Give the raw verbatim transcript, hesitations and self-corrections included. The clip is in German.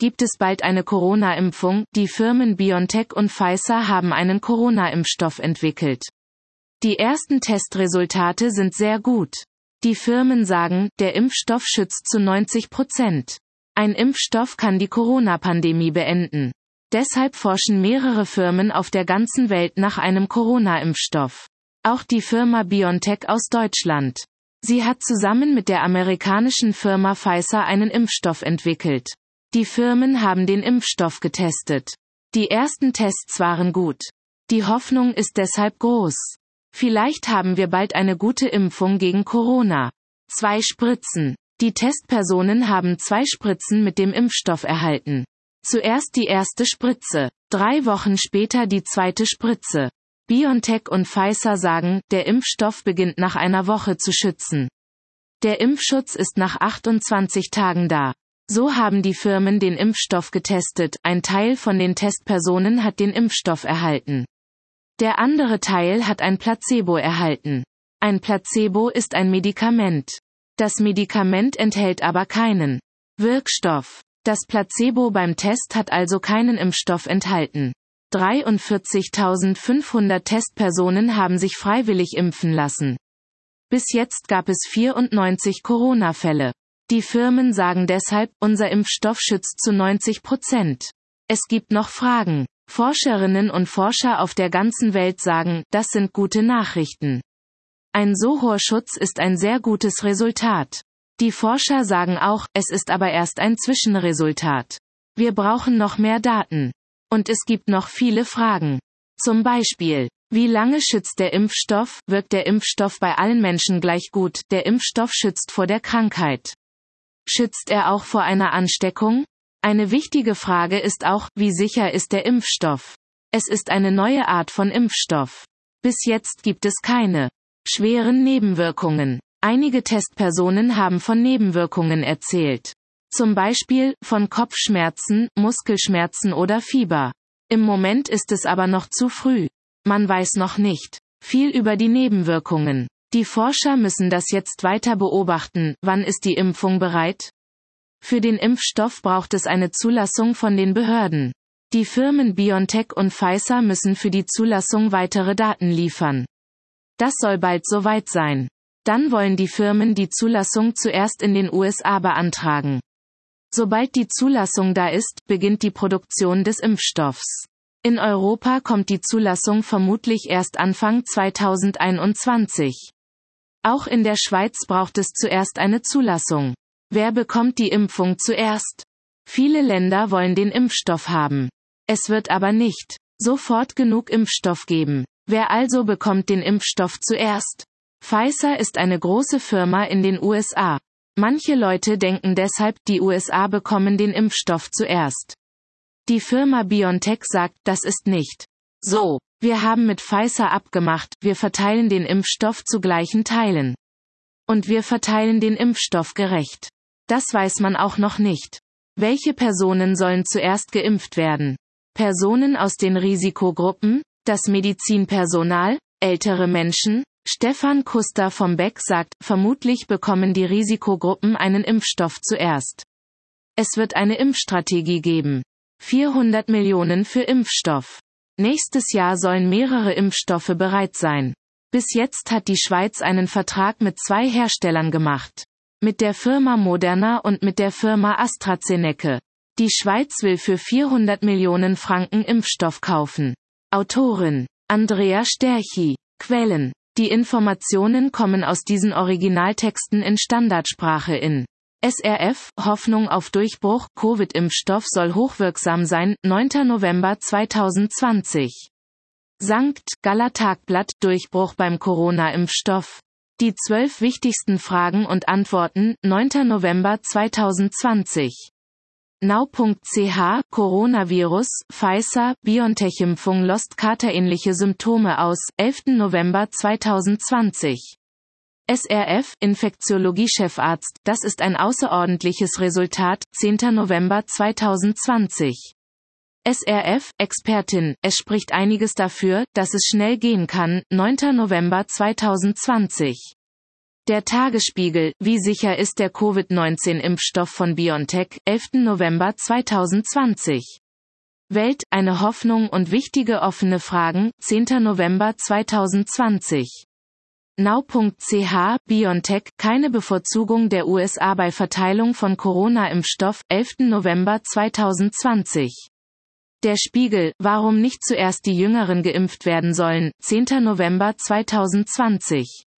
gibt es bald eine Corona-Impfung. Die Firmen BioNTech und Pfizer haben einen Corona-Impfstoff entwickelt. Die ersten Testresultate sind sehr gut. Die Firmen sagen, der Impfstoff schützt zu neunzig Prozent. Ein Impfstoff kann die Corona-Pandemie beenden. Deshalb forschen mehrere Firmen auf der ganzen Welt nach einem Corona-Impfstoff. Auch die Firma BioNTech aus Deutschland. Sie hat zusammen mit der amerikanischen Firma Pfizer einen Impfstoff entwickelt. Die Firmen haben den Impfstoff getestet. Die ersten Tests waren gut. Die Hoffnung ist deshalb groß. Vielleicht haben wir bald eine gute Impfung gegen Corona. Zwei Spritzen. Die Testpersonen haben zwei Spritzen mit dem Impfstoff erhalten. Zuerst die erste Spritze, drei Wochen später die zweite Spritze. BioNTech und Pfizer sagen, der Impfstoff beginnt nach einer Woche zu schützen. Der Impfschutz ist nach achtundzwanzig Tagen da. So haben die Firmen den Impfstoff getestet, ein Teil von den Testpersonen hat den Impfstoff erhalten. Der andere Teil hat ein Placebo erhalten. Ein Placebo ist ein Medikament. Das Medikament enthält aber keinen Wirkstoff. Das Placebo beim Test hat also keinen Impfstoff enthalten. dreiundvierzigtausendfünfhundert Testpersonen haben sich freiwillig impfen lassen. Bis jetzt gab es vierundneunzig Corona-Fälle. Die Firmen sagen deshalb, unser Impfstoff schützt zu neunzig Prozent. Es gibt noch Fragen. Forscherinnen und Forscher auf der ganzen Welt sagen, das sind gute Nachrichten. Ein so hoher Schutz ist ein sehr gutes Resultat. Die Forscher sagen auch, es ist aber erst ein Zwischenresultat. Wir brauchen noch mehr Daten. Und es gibt noch viele Fragen. Zum Beispiel, wie lange schützt der Impfstoff? Wirkt der Impfstoff bei allen Menschen gleich gut? Der Impfstoff schützt vor der Krankheit. Schützt er auch vor einer Ansteckung? Eine wichtige Frage ist auch, wie sicher ist der Impfstoff? Es ist eine neue Art von Impfstoff. Bis jetzt gibt es keine schweren Nebenwirkungen. Einige Testpersonen haben von Nebenwirkungen erzählt. Zum Beispiel von Kopfschmerzen, Muskelschmerzen oder Fieber. Im Moment ist es aber noch zu früh. Man weiß noch nicht viel über die Nebenwirkungen. Die Forscher müssen das jetzt weiter beobachten. Wann ist die Impfung bereit? Für den Impfstoff braucht es eine Zulassung von den Behörden. Die Firmen BioNTech und Pfizer müssen für die Zulassung weitere Daten liefern. Das soll bald soweit sein. Dann wollen die Firmen die Zulassung zuerst in den U S A beantragen. Sobald die Zulassung da ist, beginnt die Produktion des Impfstoffs. In Europa kommt die Zulassung vermutlich erst Anfang zweitausendeinundzwanzig. Auch in der Schweiz braucht es zuerst eine Zulassung. Wer bekommt die Impfung zuerst? Viele Länder wollen den Impfstoff haben. Es wird aber nicht sofort genug Impfstoff geben. Wer also bekommt den Impfstoff zuerst? Pfizer ist eine große Firma in den U S A. Manche Leute denken deshalb, die U S A bekommen den Impfstoff zuerst. Die Firma BioNTech sagt, das ist nicht so. Wir haben mit Pfizer abgemacht, wir verteilen den Impfstoff zu gleichen Teilen. Und wir verteilen den Impfstoff gerecht. Das weiß man auch noch nicht. Welche Personen sollen zuerst geimpft werden? Personen aus den Risikogruppen, das Medizinpersonal, ältere Menschen? Stefan Kuster vom Beck sagt, vermutlich bekommen die Risikogruppen einen Impfstoff zuerst. Es wird eine Impfstrategie geben. vierhundert Millionen für Impfstoff. Nächstes Jahr sollen mehrere Impfstoffe bereit sein. Bis jetzt hat die Schweiz einen Vertrag mit zwei Herstellern gemacht. Mit der Firma Moderna und mit der Firma AstraZeneca. Die Schweiz will für vierhundert Millionen Franken Impfstoff kaufen. Autorin: Andrea Sterchi. Quellen: Die Informationen kommen aus diesen Originaltexten in Standardsprache in S R F, Hoffnung auf Durchbruch, Covid-Impfstoff soll hochwirksam sein, neunter November zweitausendzwanzig. Sankt Galler Tagblatt, Durchbruch beim Corona-Impfstoff. Die zwölf wichtigsten Fragen und Antworten, neunter November zweitausendzwanzig. now punkt c h, Coronavirus, Pfizer, BioNTech-Impfung lost katerähnliche Symptome aus, elfter November zweitausendzwanzig. S R F, Infektiologie-Chefarzt, das ist ein außerordentliches Resultat, zehnter November zweitausendzwanzig. S R F, Expertin, es spricht einiges dafür, dass es schnell gehen kann, neunter November zweitausendzwanzig. Der Tagesspiegel, wie sicher ist der Covid neunzehn Impfstoff von BioNTech, elften November zweitausendzwanzig. Welt, eine Hoffnung und wichtige offene Fragen, zehnten November zweitausendzwanzig. now punkt c h, BioNTech, keine Bevorzugung der U S A bei Verteilung von Corona-Impfstoff, elften November zweitausendzwanzig. Der Spiegel, warum nicht zuerst die Jüngeren geimpft werden sollen, zehnten November zweitausendzwanzig.